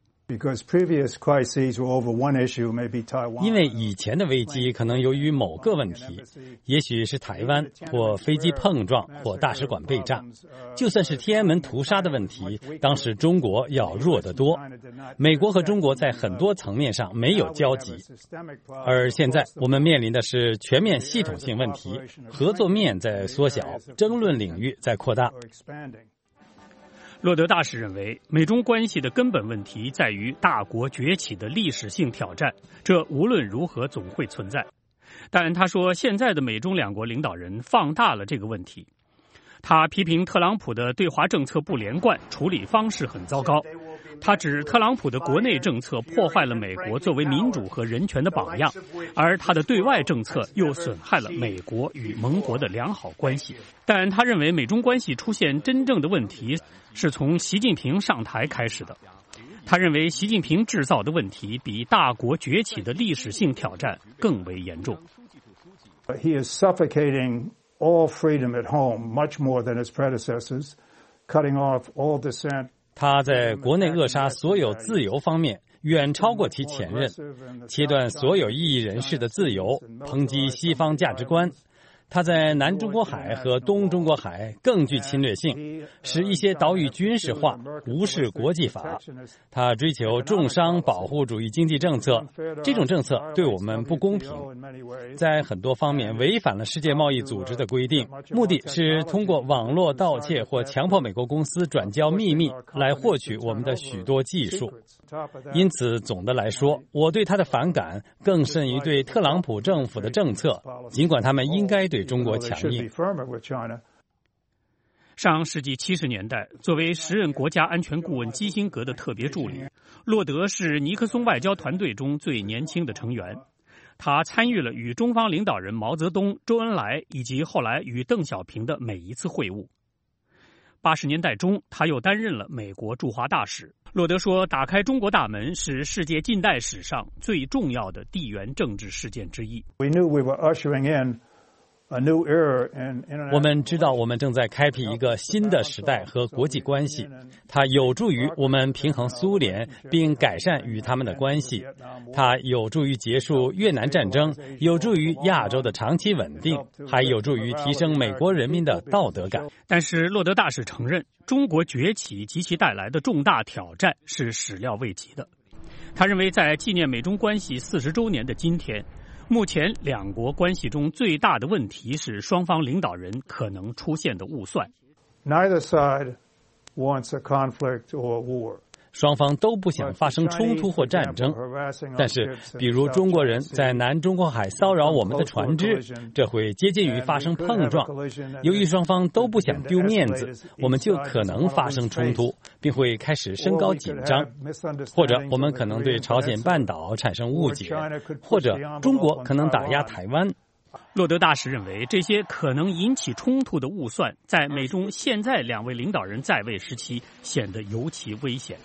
因为以前的危机可能由于某个问题，也许是台湾或飞机碰撞或大使馆被炸，就算是天安门屠杀的问题，当时中国要弱得多。美国和中国在很多层面上没有交集，而现在我们面临的是全面系统性问题，合作面在缩小，争论领域在扩大。 洛德大使认为，美中关系的根本问题在于大国崛起的历史性挑战，这无论如何总会存在。但他说，现在的美中两国领导人放大了这个问题。他批评特朗普的对华政策不连贯，处理方式很糟糕。他指特朗普的国内政策破坏了美国作为民主和人权的榜样，而他的对外政策又损害了美国与盟国的良好关系。但他认为美中关系出现真正的问题是从习近平上台开始的。 他认为习近平制造的问题比大国崛起的历史性挑战更为严重。 He is suffocating all freedom at home much more than his predecessors, cutting off all dissent. 他在国内扼杀所有自由方面远超过其前任，切断所有异议人士的自由，抨击西方价值观。他在南中国海和东中国海更具侵略性，使一些岛屿军事化，无视国际法。他追求重商保护主义经济政策，这种政策对我们不公平，在很多方面违反了世界贸易组织的规定，目的是通过网络盗窃或强迫美国公司转交秘密来获取我们的许多技术。因此，总的来说，我对他的反感更甚于对特朗普政府的政策，尽管他们应该对中国强硬。 上世纪70年代，作为时任国家安全顾问基辛格的特别助理，洛德是尼克松外交团队中最年轻的成员。他参与了与中方领导人毛泽东、周恩来以及后来与邓小平的每一次会晤。80年代中，他又担任了美国驻华大使。洛德说，打开中国大门是世界近代史上最重要的地缘政治事件之一。 我们知道我们正在开辟一个新的时代和国际关系，它有助于我们平衡苏联并改善与他们的关系，它有助于结束越南战争，有助于亚洲的长期稳定，还有助于提升美国人民的道德感。 但是洛德大使承认，中国崛起及其带来的重大挑战是始料未及的。他认为，在纪念美中关系40周年的今天，目前两国关系中最大的问题是双方领导人可能出现的误算。 Neither side wants a conflict or war. 双方都不想发生冲突或战争，但是比如中国人在南中国海骚扰我们的船只，这会接近于发生碰撞。由于双方都不想丢面子，我们就可能发生冲突，并会开始升高紧张，或者我们可能对朝鲜半岛产生误解，或者中国可能打压台湾。 洛德大使认为，这些可能引起冲突的误算，在美中现在两位领导人在位时期显得尤其危险。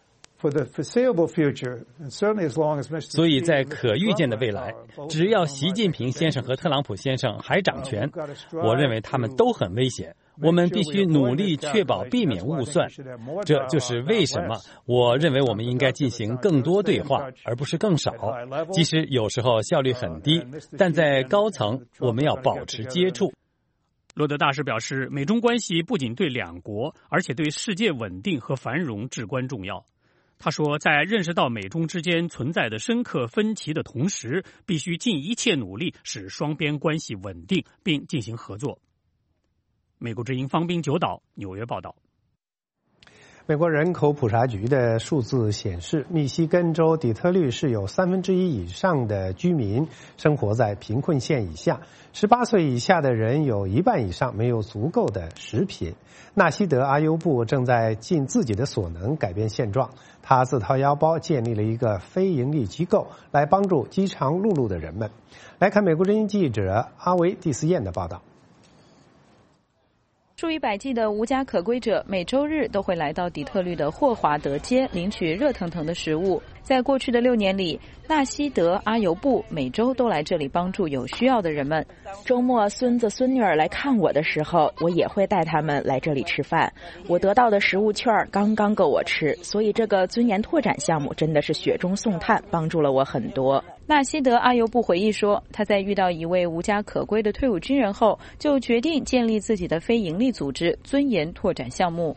所以在可预见的未来，只要习近平先生和特朗普先生还掌权，我认为他们都很危险。我们必须努力确保避免误算，这就是为什么我认为我们应该进行更多对话，而不是更少。即使有时候效率很低，但在高层我们要保持接触。 洛德大使表示，美中关系不仅对两国，而且对世界稳定和繁荣至关重要。他说，在认识到美中之间存在的深刻分歧的同时，必须尽一切努力使双边关系稳定并进行合作。美国之音方斌九岛纽约报道。 美国人口普查局的数字显示，密西根州底特律市有1/3以上的居民生活在贫困线以下，18岁以下的人有1半以上没有足够的食品。纳西德·阿尤布正在尽自己的所能改变现状，他自掏腰包建立了一个非营利机构，来帮助饥肠辘辘的人们。来看美国之音记者阿维蒂斯燕的报道。 数以百计的无家可归者每周日都会来到底特律的霍华德街领取热腾腾的食物。在过去的6年里，纳西德·阿尤布每周都来这里帮助有需要的人们。 周末孙子孙女儿来看我的时候，我也会带他们来这里吃饭。我得到的食物券刚刚够我吃，所以这个尊严拓展项目真的是雪中送炭，帮助了我很多。 纳西德·阿尤布回忆说，他在遇到一位无家可归的退伍军人后，就决定建立自己的非营利组织尊严拓展项目。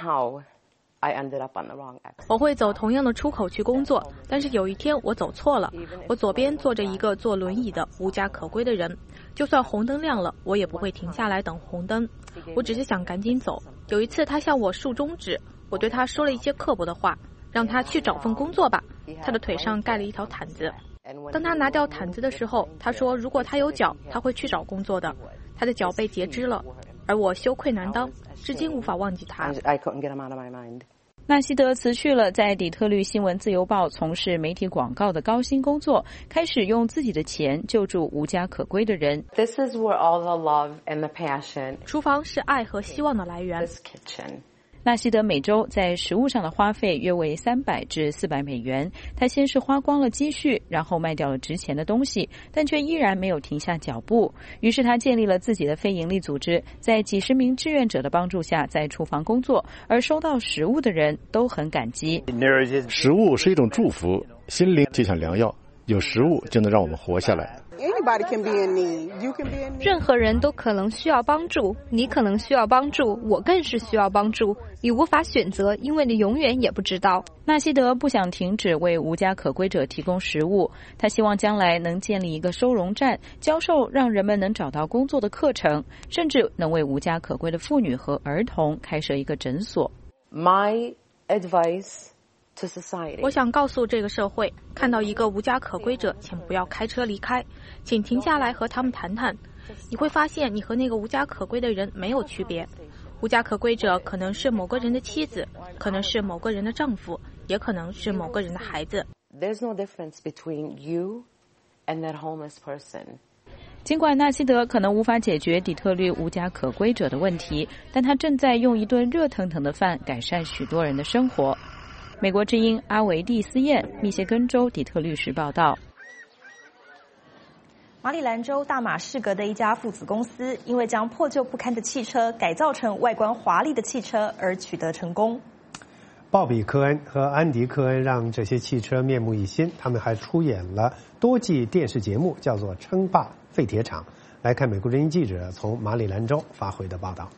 我会走同样的出口去工作，但是有一天我走错了。我左边坐着一个坐轮椅的无家可归的人，就算红灯亮了，我也不会停下来等红灯，我只是想赶紧走。有一次他向我竖中指，我对他说了一些刻薄的话，让他去找份工作吧。他的腿上盖了一条毯子，当他拿掉毯子的时候，他说如果他有脚，他会去找工作的。他的脚被截肢了，而我羞愧难当，至今无法忘记他。 纳西德辞去了在底特律新闻自由报从事媒体广告的高薪工作，开始用自己的钱救助无家可归的人。 This is where all the love and the passion. 厨房是爱和希望的来源。 纳西德每周在食物上的花费约为300至400美元。他先是花光了积蓄，然后卖掉了值钱的东西，但却依然没有停下脚步。于是他建立了自己的非营利组织，在几十名志愿者的帮助下，在厨房工作，而收到食物的人都很感激。 食物是一种祝福，心灵就像良药，有食物就能让我们活下来。 任何人都可能需要帮助，你可能需要帮助，我更是需要帮助。你无法选择，因为你永远也不知道。 纳西德不想停止为无家可归者提供食物，他希望将来能建立一个收容站，教授让人们能找到工作的课程，甚至能为无家可归的妇女和儿童开设一个诊所。 My advice 我想告诉这个社会，看到一个无家可归者，请不要开车离开，请停下来和他们谈谈。你会发现你和那个无家可归的人没有区别。无家可归者可能是某个人的妻子，可能是某个人的丈夫，也可能是某个人的孩子。 There's no difference between you and that homeless person. 尽管纳西德可能无法解决底特律无家可归者的问题，但他正在用一顿热腾腾的饭改善许多人的生活。美国之音阿维蒂斯燕，密歇根州底特律市报道。 马里兰州大马士革的一家父子公司，因为将破旧不堪的汽车改造成外观华丽的汽车而取得成功。 鲍比·科恩和安迪·科恩让这些汽车面目一新，他们还出演了多季电视节目，叫做《称霸废铁厂》。来看美国之音记者从马里兰州发回的报道。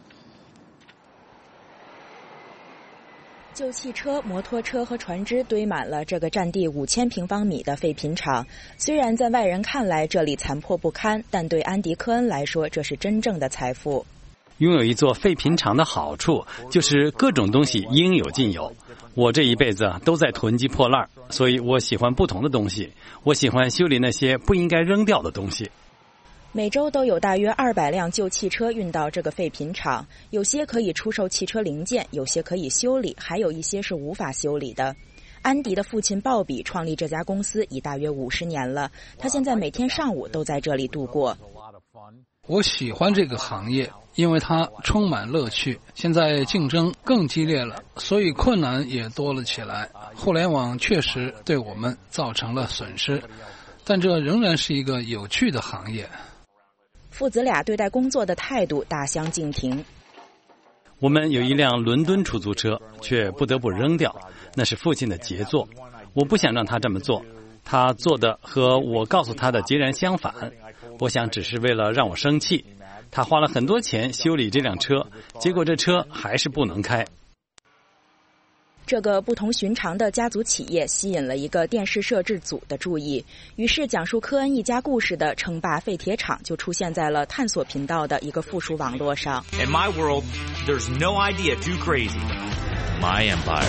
旧汽车、摩托车和船只堆满了这个占地5000平方米的废品厂。虽然在外人看来这里残破不堪，但对安迪·科恩来说，这是真正的财富。 拥有一座废品厂的好处就是各种东西应有尽有。我这一辈子都在囤积破烂，所以我喜欢不同的东西。我喜欢修理那些不应该扔掉的东西。 每周都有大约200辆旧汽车运到这个废品厂，有些可以出售汽车零件，有些可以修理，还有一些是无法修理的。安迪的父亲鲍比创立这家公司已大约50年了，他现在每天上午都在这里度过。 我喜欢这个行业，因为它充满乐趣。现在竞争更激烈了，所以困难也多了起来。互联网确实对我们造成了损失，但这仍然是一个有趣的行业。 父子俩对待工作的态度大相径庭。 我们有一辆伦敦出租车，却不得不扔掉，那是父亲的杰作。我不想让他这么做，他做的和我告诉他的截然相反。我想只是为了让我生气。他花了很多钱修理这辆车，结果这车还是不能开。 这个不同寻常的家族企业吸引了一个电视摄制组的注意，于是讲述科恩一家故事的《称霸废铁厂》就出现在了探索频道的一个附属网络上。 In my world, there's no idea too crazy. My empire.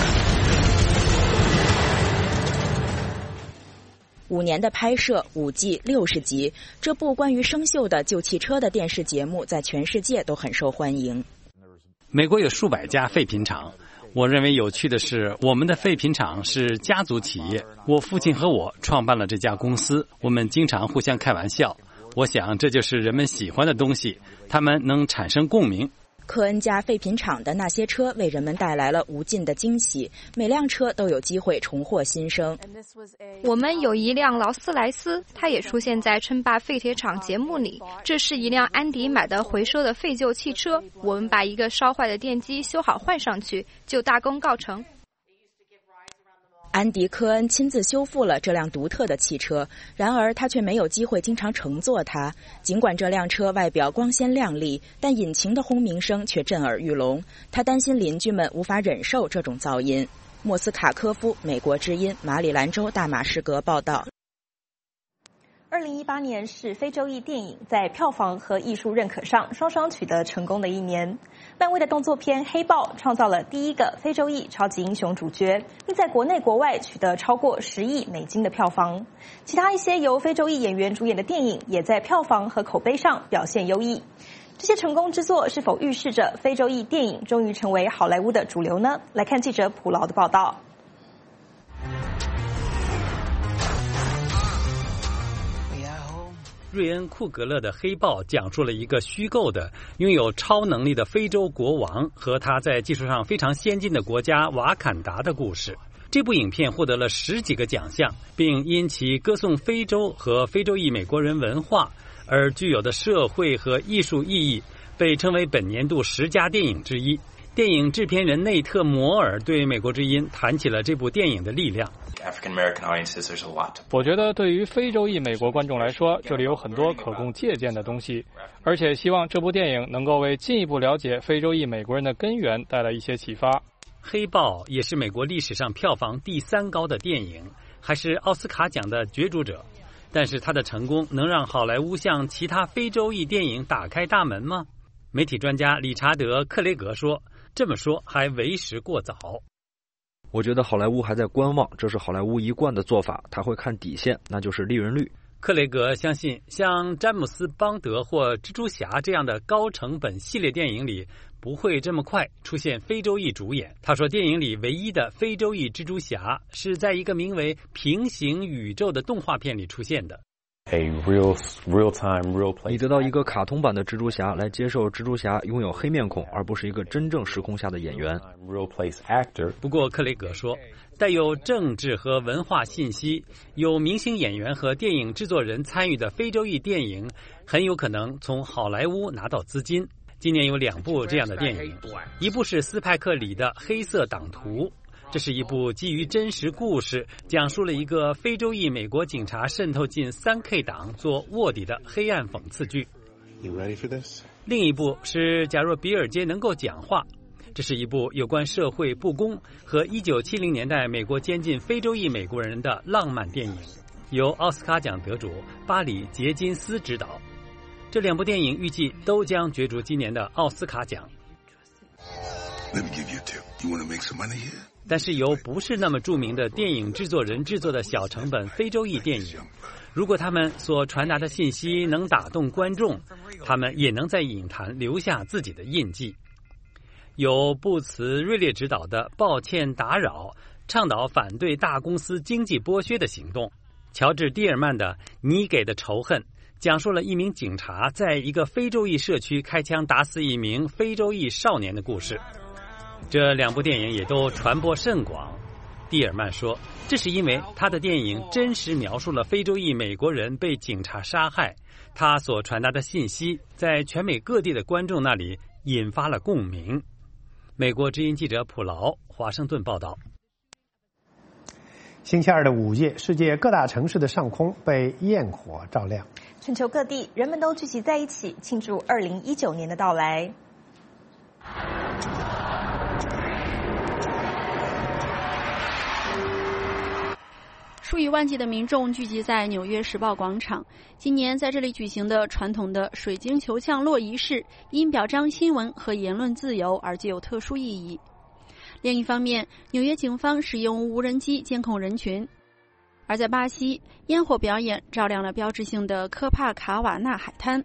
5年的拍摄，5季60集，这部关于生锈的旧汽车的电视节目在全世界都很受欢迎。 美国有数百家废品厂。我认为有趣的是，我们的废品厂是家族企业。我父亲和我创办了这家公司，我们经常互相开玩笑。我想这就是人们喜欢的东西，他们能产生共鸣。 科恩家废品厂的那些车为人们带来了无尽的惊喜，每辆车都有机会重获新生。 我们有一辆劳斯莱斯，它也出现在称霸废铁厂节目里。这是一辆安迪买的回收的废旧汽车，我们把一个烧坏的电机修好换上去，就大功告成。 安迪·科恩亲自修复了这辆独特的汽车，然而他却没有机会经常乘坐它。尽管这辆车外表光鲜亮丽，但引擎的轰鸣声却震耳欲聋。他担心邻居们无法忍受这种噪音。莫斯卡科夫，美国之音，马里兰州大马士革报道。 2018年是非洲裔电影在票房和艺术认可上双双取得成功的一年。漫威的动作片《黑豹》创造了第一个非洲裔超级英雄主角，并在国内国外取得超过10亿美金的票房。其他一些由非洲裔演员主演的电影也在票房和口碑上表现优异。这些成功之作是否预示着非洲裔电影终于成为好莱坞的主流呢？来看记者普劳的报道。 瑞恩·库格勒的《黑豹》讲述了一个虚构的、拥有超能力的非洲国王和他在技术上非常先进的国家瓦坎达的故事。这部影片获得了10几个奖项，并因其歌颂非洲和非洲裔美国人文化而具有的社会和艺术意义，被称为本年度10佳电影之一。电影制片人内特·摩尔对美国之音谈起了这部电影的力量。 我觉得对于非洲裔美国观众来说，这里有很多可供借鉴的东西，而且希望这部电影能够为进一步了解非洲裔美国人的根源带来一些启发。 黑豹也是美国历史上票房第3高的电影，还是奥斯卡奖的角逐者。但是它的成功能让好莱坞向其他非洲裔电影打开大门吗？媒体专家理查德·克雷格说，这么说还为时过早。 我觉得好莱坞还在观望，这是好莱坞一贯的做法，他会看底线，那就是利润率。 克雷格相信，像詹姆斯·邦德或蜘蛛侠这样的高成本系列电影里不会这么快出现非洲裔主演。他说，电影里唯一的非洲裔蜘蛛侠是在一个名为《平行宇宙》的动画片里出现的。 你得到一个卡通版的蜘蛛侠来接受蜘蛛侠拥有黑面孔，而不是一个真正时空下的演员。 不过克雷格说，带有政治和文化信息、有明星演员和电影制作人参与的非洲裔电影很有可能从好莱坞拿到资金。今年有2部这样的电影，一部是斯派克里的《黑色党徒》，这是一部基于真实故事，讲述了一个非洲裔美国警察渗透进3K 党做卧底的黑暗讽刺剧。另一部是假若比尔街能够讲话，这是一部有关社会不公和1970年代美国监禁非洲裔美国人的浪漫电影，由奥斯卡奖得主巴里·杰金斯执导。这2部电影预计都将角逐今年的奥斯卡奖。但是由不是那么著名的电影制作人制作的小成本非洲裔电影，如果他们所传达的信息能打动观众，他们也能在影坛留下自己的印记。有布茨锐烈执导的《抱歉打扰》倡导反对大公司经济剥削的行动。乔治·蒂尔曼的《你给的仇恨》讲述了一名警察在一个非洲裔社区开枪打死一名非洲裔少年的故事。这2部电影也都传播甚广。蒂尔曼说，这是因为他的电影真实描述了非洲裔美国人被警察杀害，他所传达的信息在全美各地的观众那里引发了共鸣。美国之音记者普劳华盛顿报道。 星期二的午夜，世界各大城市的上空被焰火照亮， 全球各地人们都聚集在一起庆祝2019年的到来。 数以万计的民众聚集在纽约时报广场。今年在这里举行的传统的水晶球降落仪式，因表彰新闻和言论自由而具有特殊意义。另一方面，纽约警方使用无人机监控人群。而在巴西，烟火表演照亮了标志性的科帕卡瓦纳海滩。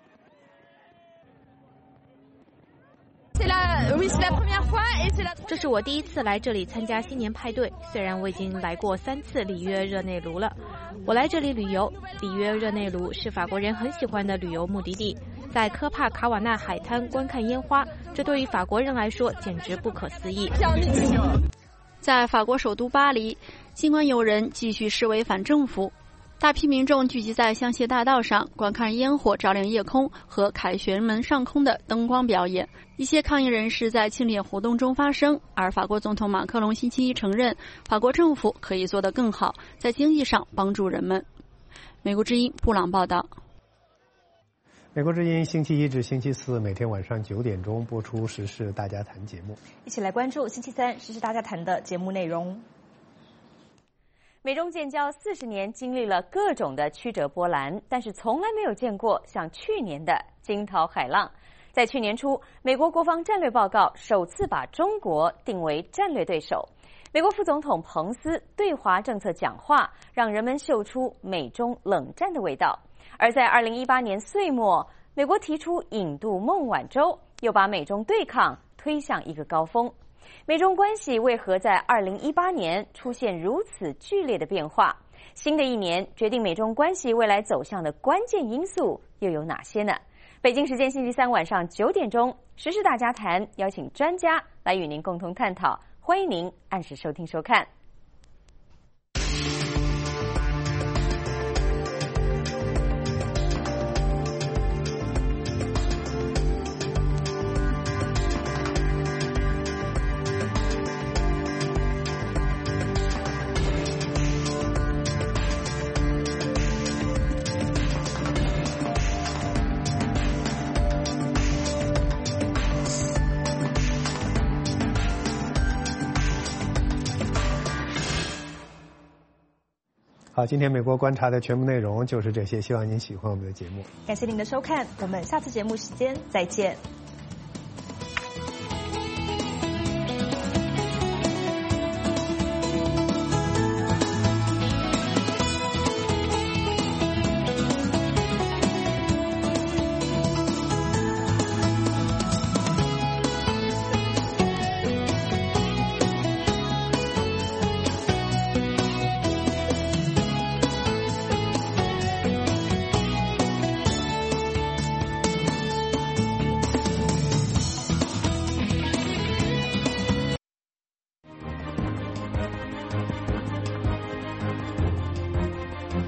这是我第一次来这里参加新年派对，虽然我已经来过3次里约热内卢了。我来这里旅游，里约热内卢是法国人很喜欢的旅游目的地。在科帕卡瓦纳海滩观看烟花，这对于法国人来说简直不可思议。 在法国首都巴黎，尽管有人继续示威反政府，大批民众聚集在香榭大道上观看烟火照亮夜空和凯旋门上空的灯光表演。一些抗议人士在庆典活动中发声，而法国总统马克龙星期一承认，法国政府可以做得更好，在经济上帮助人们。美国之音布朗报道。 美国之音星期一至星期四每天晚上9点钟播出时事大家谈节目， 一起来关注星期三时事大家谈的节目内容。 美中建交40年，经历了各种的曲折波澜，但是从来没有见过像去年的惊涛骇浪。在去年初，美国国防战略报告首次把中国定为战略对手。美国副总统彭斯对华政策讲话，让人们嗅出美中冷战的味道。而在2018年岁末，美国提出引渡孟晚舟，又把美中对抗推向一个高峰。美中关系为何在2018年出现如此剧烈的变化？ 新的一年决定美中关系未来走向的关键因素又有哪些呢？北京时间星期三晚上9点钟，时事大家谈邀请专家来与您共同探讨，欢迎您按时收听收看。 好，今天美国观察的全部内容就是这些，希望您喜欢我们的节目。 感谢您的收看，我们下次节目时间再见。